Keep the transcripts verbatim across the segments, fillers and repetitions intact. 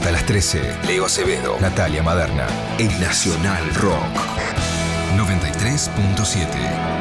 Hasta las trece, Leo Acevedo, Natalia Maderna, el Nacional Rock. noventa y tres punto siete.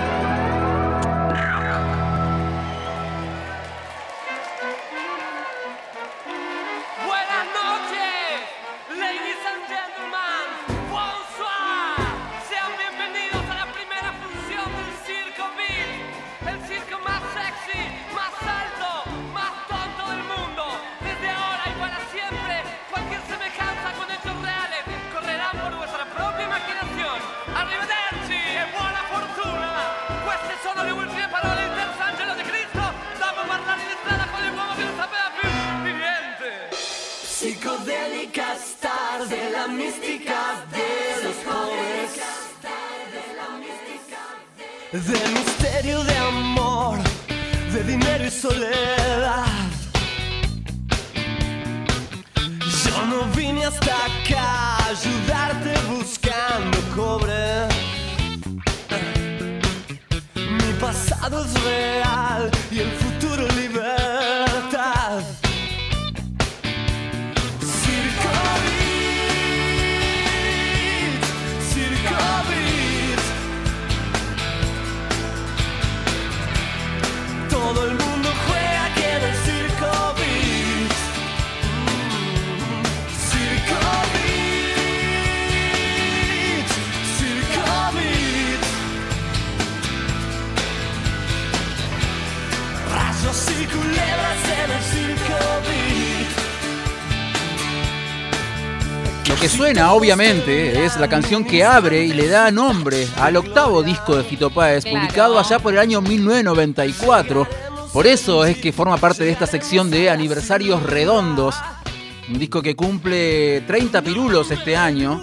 Psicodélica star de la mística de los pobres, de misterio, de amor, de dinero y soledad. Yo no vine hasta acá a ayudarte buscando cobre. Mi pasado es real y el futuro libertad. Todo el mundo juega aquí en el Circo Beat. Circo Beat. Circo Beat. Rayos y culebras en el Circo Beat. Lo que suena, obviamente, es la canción que abre y le da nombre al octavo disco de Fito Páez, claro, publicado allá por el año mil novecientos noventa y cuatro. Por eso es que forma parte de esta sección de aniversarios redondos. Un disco que cumple treinta pirulos este año.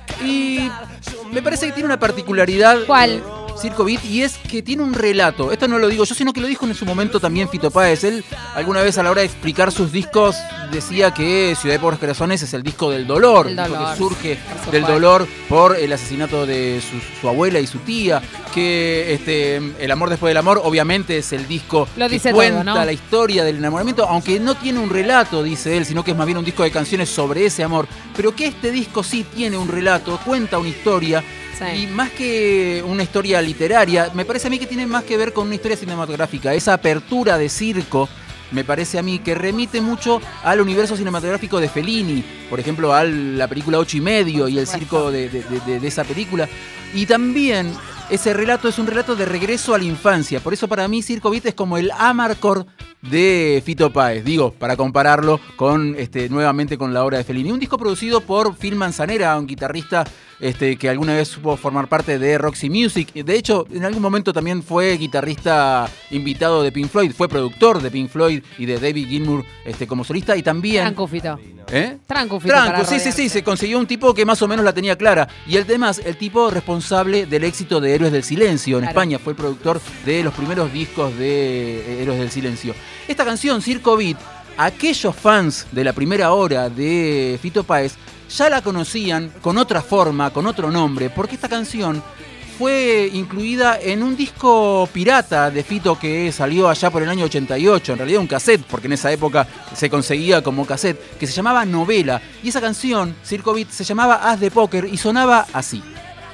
Y me parece que tiene una particularidad. ¿Cuál? Circo Beat, y es que tiene un relato. Esto no lo digo yo, sino que lo dijo en su momento también Fito Páez. Él alguna vez a la hora de explicar sus discos decía que Ciudad de Pobres Corazones es el disco del dolor, el dolor. Que surge del dolor por el asesinato de su, su abuela y su tía, que este, El amor después del amor obviamente es el disco lo que dice cuenta todo, ¿no? la historia del enamoramiento, aunque no tiene un relato, dice él, sino que es más bien un disco de canciones sobre ese amor, pero que este disco sí tiene un relato, cuenta una historia. Sí. Y más que una historia literaria, me parece a mí que tiene más que ver con una historia cinematográfica. Esa apertura de circo, me parece a mí que remite mucho al universo cinematográfico de Fellini, por ejemplo, a la película Ocho y medio y el circo de, de, de, de esa película. Y también ese relato es un relato de regreso a la infancia. Por eso para mí Circo Beat es como el Amarcord de Fito Páez, digo, para compararlo con este, nuevamente con la obra de Fellini. Un disco producido por Phil Manzanera, un guitarrista este, que alguna vez supo formar parte de Roxy Music. De hecho, en algún momento también fue guitarrista invitado de Pink Floyd, fue productor de Pink Floyd y de David Gilmour este, como solista, y también... Tranco, Fito. ¿Eh? Tranco, Fito. Tranco, sí, sí, sí, se consiguió un tipo que más o menos la tenía clara. Y el tema es el tipo responsable del éxito de Héroes del Silencio. En claro. España fue el productor de los primeros discos de Héroes del Silencio. Esta canción, Circo Beat, aquellos fans de la primera hora de Fito Páez ya la conocían con otra forma, con otro nombre, porque esta canción fue incluida en un disco pirata de Fito que salió allá por el año ochenta y ocho, en realidad un cassette, porque en esa época se conseguía como cassette, que se llamaba Novela, y esa canción, Circo Beat, se llamaba As de Póker y sonaba así.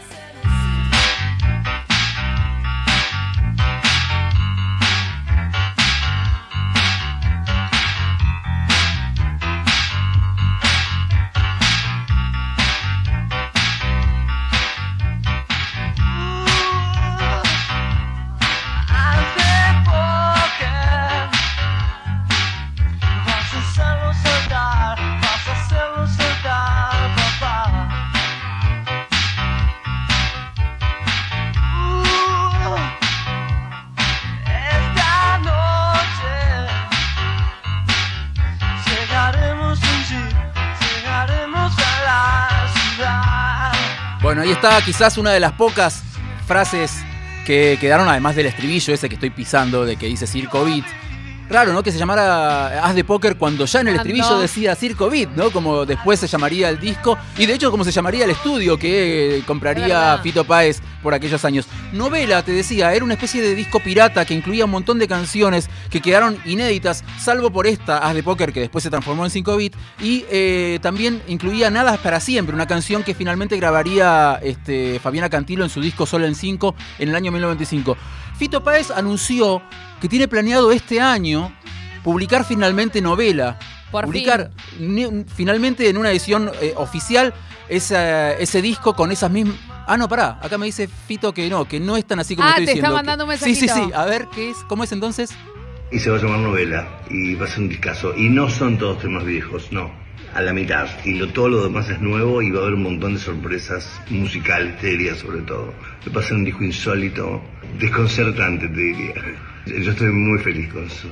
Bueno, ahí está quizás una de las pocas frases que quedaron, además del estribillo ese que estoy pisando, de que dice Circo Beat. Raro, ¿no? Que se llamara As de Póker cuando ya en el estribillo decía Circo Beat, ¿no? Como después se llamaría el disco y de hecho como se llamaría el estudio que compraría Fito Páez por aquellos años. Novela, te decía, era una especie de disco pirata que incluía un montón de canciones que quedaron inéditas, salvo por esta, As de Póker, que después se transformó en cinco bit, y eh, también incluía Nada para siempre, una canción que finalmente grabaría este, Fabiana Cantilo en su disco Solo en cinco en el año mil novecientos noventa y cinco. Fito Páez anunció que tiene planeado este año publicar finalmente Novela. Por publicar fin. Ni, finalmente en una edición eh, oficial esa, ese disco con esas mismas... Ah, no, pará, acá me dice Fito que no, que no es tan así como ah, estoy te diciendo. está mandando que... un mensajito. Sí, sí, sí, a ver, ¿qué es? ¿Cómo es entonces? Y se va a llamar Novela, y va a ser un discazo. Y no son todos temas viejos, no, a la mitad. Y lo, todo lo demás es nuevo y va a haber un montón de sorpresas musicales, te diría, sobre todo. Va a ser un disco insólito, desconcertante, te diría. Yo estoy muy feliz con eso.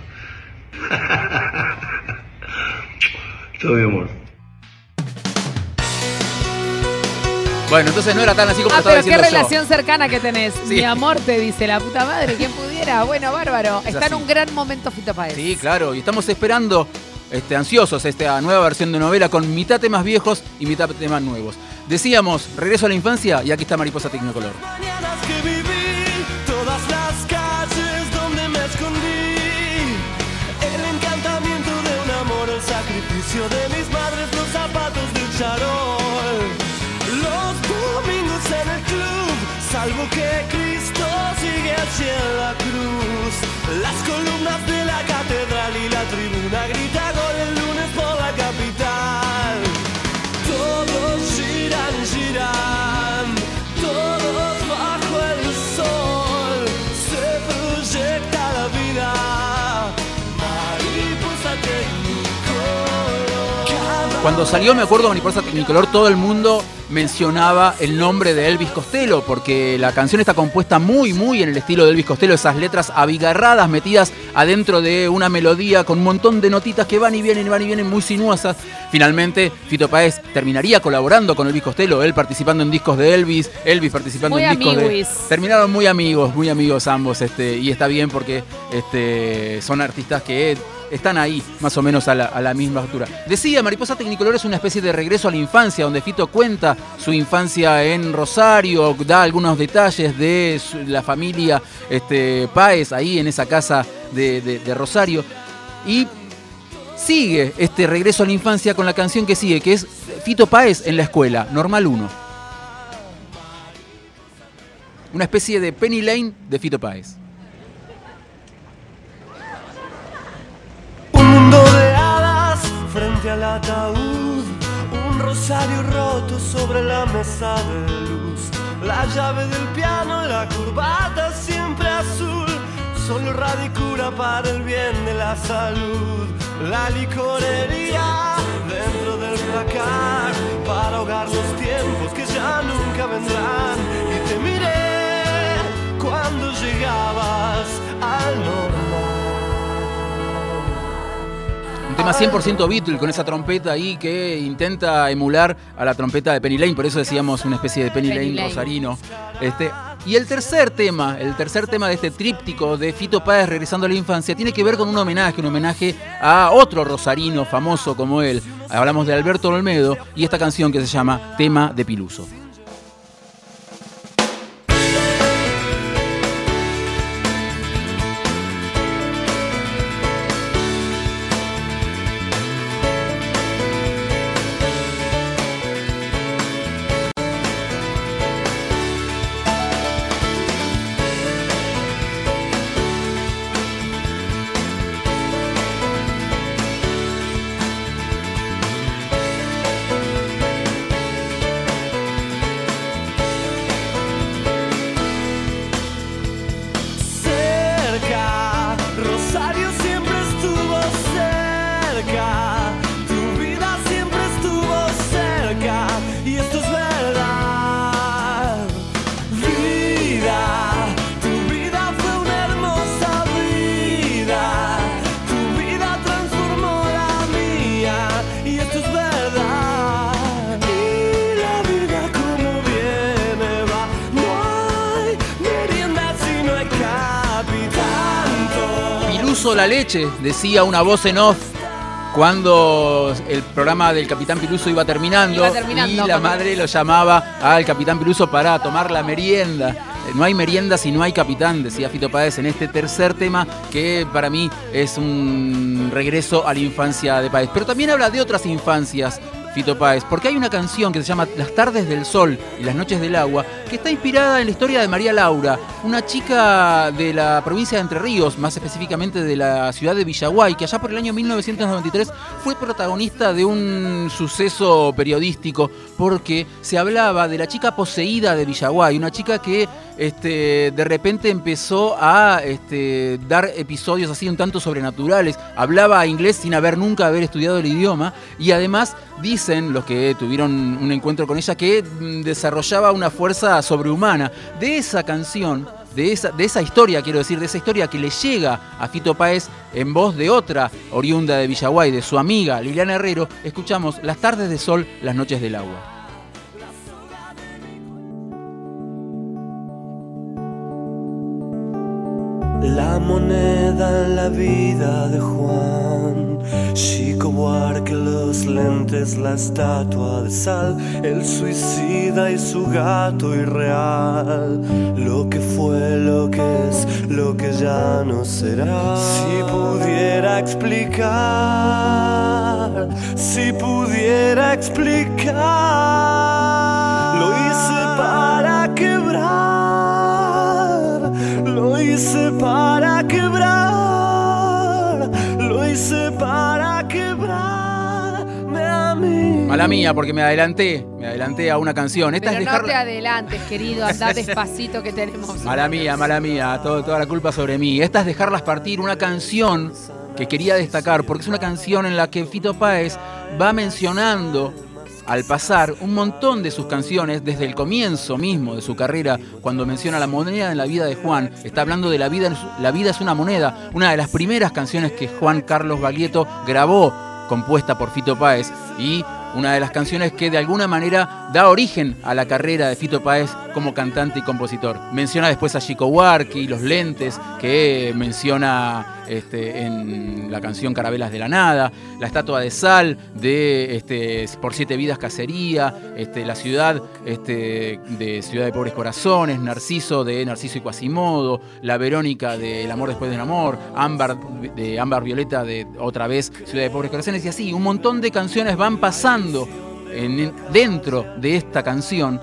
Todo mi amor. Bueno, entonces no era tan así como ah, lo estaba diciendo pero qué yo. relación cercana que tenés. Sí. Mi amor, te dice la puta madre, ¿quién pudiera? Bueno, bárbaro. Es Está así. en un gran momento Fito Páez. Sí, claro, y estamos esperando, este, ansiosos, esta nueva versión de Novela con mitad temas viejos y mitad temas nuevos. Decíamos, regreso a la infancia y aquí está Mariposa Tecnicolor. Mañanas que viví, todas las calles donde me escondí, el encantamiento de un amor, el sacrificio de mis madres, los zapatos del charol, los domingos en el club, salvo que Cristo sigue allí en la cruz, las columnas de la catedral y la tribuna grita gol el lunes por la capital. Todos giran, giran, todos bajo el sol, se proyecta la vida, mariposa tecnicolor. Cuando salió, me acuerdo, Mariposa Tecnicolor, todo el mundo mencionaba el nombre de Elvis Costello, porque la canción está compuesta muy, muy en el estilo de Elvis Costello, esas letras abigarradas metidas adentro de una melodía con un montón de notitas que van y vienen, van y vienen, muy sinuosas. Finalmente, Fito Páez terminaría colaborando con Elvis Costello, él participando en discos de Elvis, Elvis participando muy en discos amiguis. de... Terminaron muy amigos, muy amigos ambos, este, y está bien porque este, son artistas que... están ahí, más o menos a la, a la misma altura. Decía, Mariposa Tecnicolor es una especie de regreso a la infancia, donde Fito cuenta su infancia en Rosario, da algunos detalles de su, la familia este, Páez, ahí en esa casa de, de, de Rosario. Y sigue este regreso a la infancia con la canción que sigue, que es Fito Páez en la escuela, Normal uno. Una especie de Penny Lane de Fito Páez. Frente al ataúd, un rosario roto sobre la mesa de luz, la llave del piano, la corbata siempre azul, solo radicura para el bien de la salud, la licorería dentro del placar, para ahogar los tiempos que ya nunca vendrán, y te miré cuando llegabas al normal. Un tema cien por ciento Beatle, con esa trompeta ahí que intenta emular a la trompeta de Penny Lane, por eso decíamos una especie de Penny, Penny Lane, Lane rosarino. Este, y el tercer tema, el tercer tema de este tríptico de Fito Páez regresando a la infancia, tiene que ver con un homenaje, un homenaje a otro rosarino famoso como él. Hablamos de Alberto Olmedo y esta canción que se llama Tema de Piluso. La leche, decía una voz en off cuando el programa del Capitán Piluso iba terminando, iba terminando y la madre lo llamaba al Capitán Piluso para tomar la merienda. No hay merienda si no hay capitán, decía Fito Páez en este tercer tema, que para mí es un regreso a la infancia de Páez. Pero también habla de otras infancias, Fito Páez, porque hay una canción que se llama Las tardes del sol y las noches del agua, que está inspirada en la historia de María Laura, una chica de la provincia de Entre Ríos, más específicamente de la ciudad de Villaguay, que allá por el año mil novecientos noventa y tres fue protagonista de un suceso periodístico, porque se hablaba de la chica poseída de Villaguay, una chica que este, de repente empezó a este, dar episodios así un tanto sobrenaturales, hablaba inglés sin haber nunca haber estudiado el idioma, y además dicen los que tuvieron un encuentro con ella que desarrollaba una fuerza sobrehumana. De esa canción, de esa, de esa historia, quiero decir, de esa historia que le llega a Fito Páez en voz de otra oriunda de Villaguay, de su amiga Liliana Herrero, escuchamos Las tardes de sol, las noches del agua. La moneda en la vida de Juan, Chico Buarque, los lentes, la estatua de sal, el suicida y su gato irreal, lo que fue, lo que es, lo que ya no será. Si pudiera explicar, si pudiera explicar, lo hice para quebrar, lo hice para quebrar, lo hice para quebrarme a mí. Mala mía, porque me adelanté, me adelanté a una canción. Esta Pero es no dejar... te adelantes, querido, andá despacito que tenemos. Mala mía, mala mía, todo, toda la culpa sobre mí. Esta es Dejarlas Partir, una canción que quería destacar, porque es una canción en la que Fito Páez va mencionando al pasar un montón de sus canciones desde el comienzo mismo de su carrera, cuando menciona la moneda en la vida de Juan. Está hablando de La vida, la vida es una moneda, una de las primeras canciones que Juan Carlos Baglietto grabó, compuesta por Fito Páez, y una de las canciones que de alguna manera da origen a la carrera de Fito Páez como cantante y compositor. Menciona después a Chico Buarque y los lentes, que menciona este, en la canción Carabelas de la Nada, la estatua de sal de este, Por Siete Vidas Cacería, este, la ciudad este, de Ciudad de Pobres Corazones, Narciso de Narciso y Quasimodo, la Verónica de El Amor Después del Amor, Ámbar de Ámbar Violeta de otra vez Ciudad de Pobres Corazones, y así un montón de canciones van pasando En, dentro de esta canción,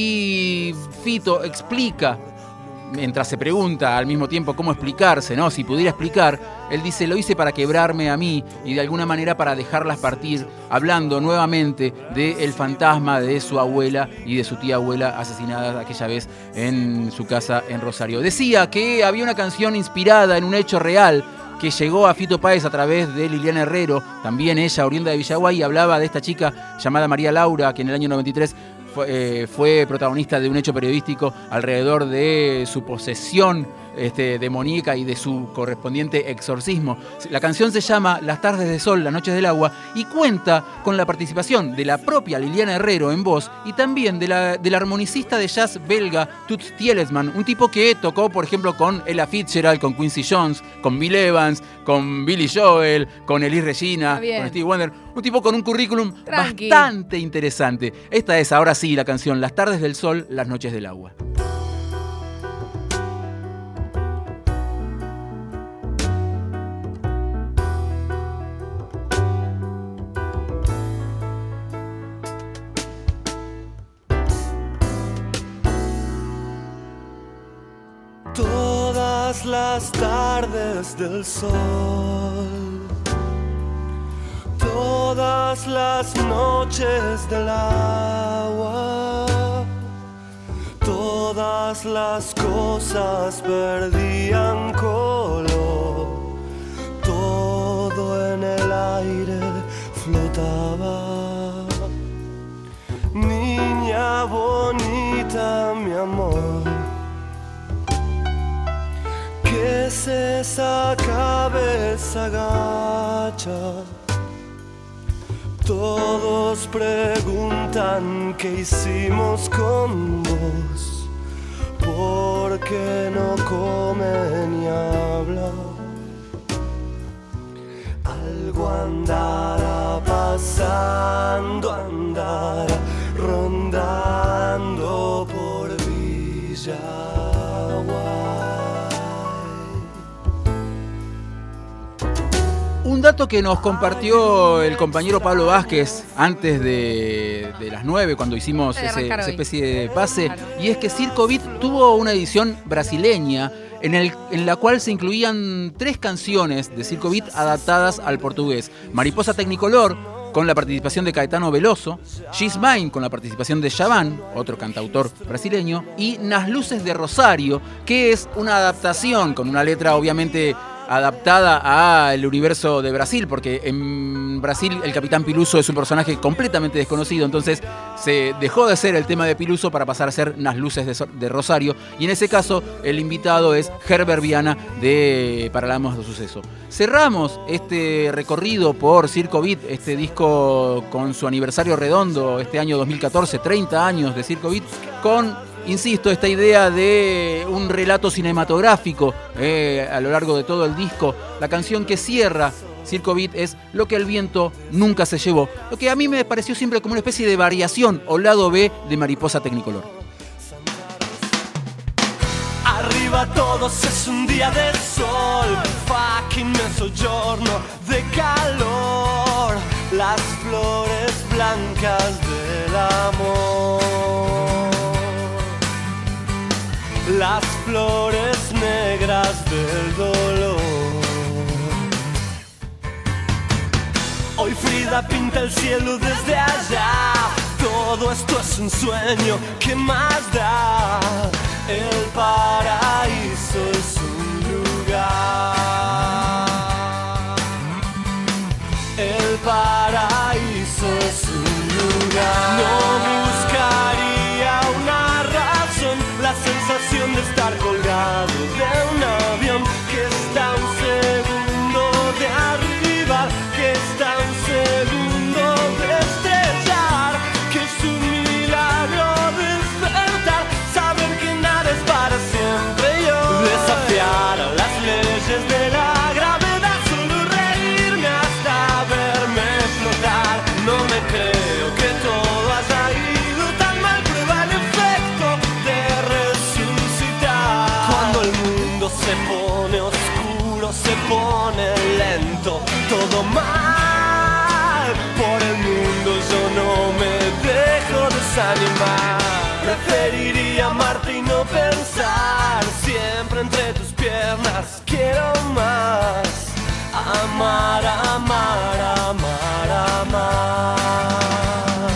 y Fito explica, mientras se pregunta al mismo tiempo cómo explicarse, ¿no? Si pudiera explicar, él dice: lo hice para quebrarme a mí y de alguna manera para dejarlas partir, hablando nuevamente del fantasma de su abuela y de su tía abuela asesinadas aquella vez en su casa en Rosario. Decía que había una canción inspirada en un hecho real que llegó a Fito Páez a través de Liliana Herrero, también ella oriunda de Villaguay, y hablaba de esta chica llamada María Laura, que en el año noventa y tres fue, eh, fue protagonista de un hecho periodístico alrededor de su posesión este, demoníaca y de su correspondiente exorcismo. La canción se llama Las tardes de sol, las noches del agua, y cuenta con la participación de la propia Liliana Herrero en voz y también de la, del armonicista de jazz belga Toots Thielemans, un tipo que tocó, por ejemplo, con Ella Fitzgerald, con Quincy Jones, con Bill Evans, con Billy Joel, con Elis Regina, con Stevie Wonder. Un tipo con un currículum Tranqui. bastante interesante. Esta es, ahora sí, la canción Las tardes del sol, las noches del agua. Todas las tardes del sol, todas las noches del agua, todas las cosas perdían color, todo en el aire flotaba. Niña bonita, mi amor, ¿qué es esa cabeza gacha? Todos preguntan qué hicimos con vos, ¿por qué no come ni habla? algo andará pasando, andará rondando por Villaguay. Un dato que nos compartió el compañero Pablo Vázquez antes de, de las nueve, cuando hicimos ese, esa especie de pase, y es que Circo Beat tuvo una edición brasileña en, el, en la cual se incluían tres canciones de Circo Beat adaptadas al portugués. Mariposa Tecnicolor, con la participación de Caetano Veloso, She's Mine, con la participación de Xaván, otro cantautor brasileño, y Nas Luces de Rosario, que es una adaptación con una letra obviamente adaptada al universo de Brasil, porque en Brasil el Capitán Piluso es un personaje completamente desconocido, entonces se dejó de ser el tema de Piluso para pasar a ser Nas Luces de, de Rosario, y en ese caso el invitado es Herbert Viana de Paralamas do Suceso. Cerramos este recorrido por Circo Beat, este disco con su aniversario redondo este año dos mil catorce, treinta años de Circo Beat, con, insisto, esta idea de un relato cinematográfico eh, a lo largo de todo el disco. La canción que cierra Circo Beat es Lo que el viento nunca se llevó, lo que a mí me pareció siempre como una especie de variación o lado B de Mariposa Tecnicolor. Arriba todos es un día de sol, fucking mezzogiorno de calor, las flores blancas del amor, las flores negras del dolor. Hoy Frida pinta el cielo desde allá, todo esto es un sueño, ¿qué más da? El paraíso es un lugar, el paraíso es un lugar. No buscaría una razón, la sensación de estar colgado de un avión que está a un segundo de arribar, que está a un segundo de estrellar, que es un milagro despertar, saber que nada es para siempre. Yo desafiar a las leyes de la gravedad, solo reírme hasta verme flotar. No me creo que todo haya ido tan mal, prueba el efecto de resucitar. Cuando el mundo se pone oscuro, se pone lento, todo mal. Por el mundo yo no me dejo desanimar. Preferiría amarte y no pensar siempre entre tus piernas. Quiero más. Amar, amar, amar, amar.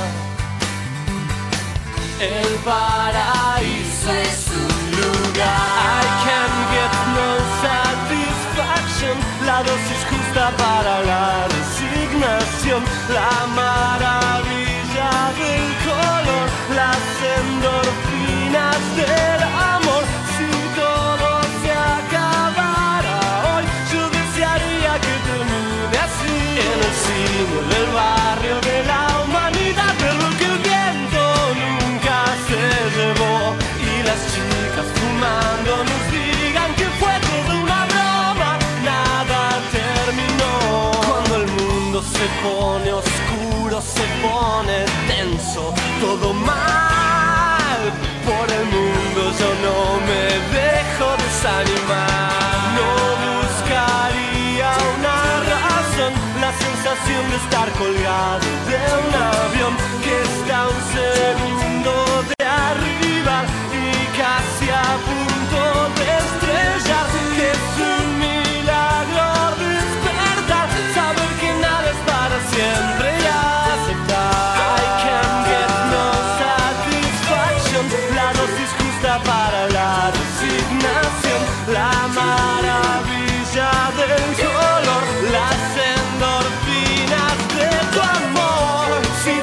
El paraíso es un lugar. I can get no satisfaction. La dosis justa para la resignación. La maravilla del color. Las endorfinas del amor. Si todo se acabara hoy, yo desearía que termine así. En el cine del barrio de la humanidad, ver lo que el viento nunca se llevó. Y las chicas fumando nos digan que fue toda una broma, nada terminó. Cuando el mundo se pone oscuro, se pone tenso, todo mal. Por el mundo yo no me dejo desanimar. No buscaría una razón, la sensación de estar colgado de un avión que está a un segundo de arribar y casi a punto de estrellar, que es un milagro despertar, saber que nada es para siempre y aceptar. I can get no satisfaction, la dosis justa para la resignación, la maravilla del color, las endorfinas de tu amor. Si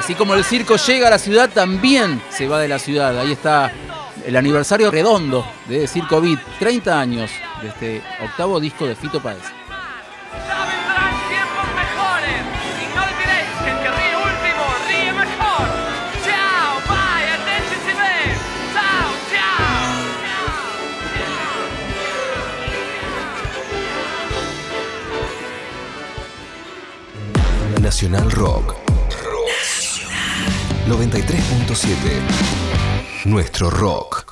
Así como el circo llega a la ciudad, también se va de la ciudad. Ahí está el aniversario redondo de Circo Beat, treinta años de este octavo disco de Fito Páez. Ya vendrán tiempos mejores y no olvidéis que el que ríe último ríe mejor. Chao, bye, attention si ven. Chao, chao. Nacional Rock. noventa y tres punto siete. Nuestro rock.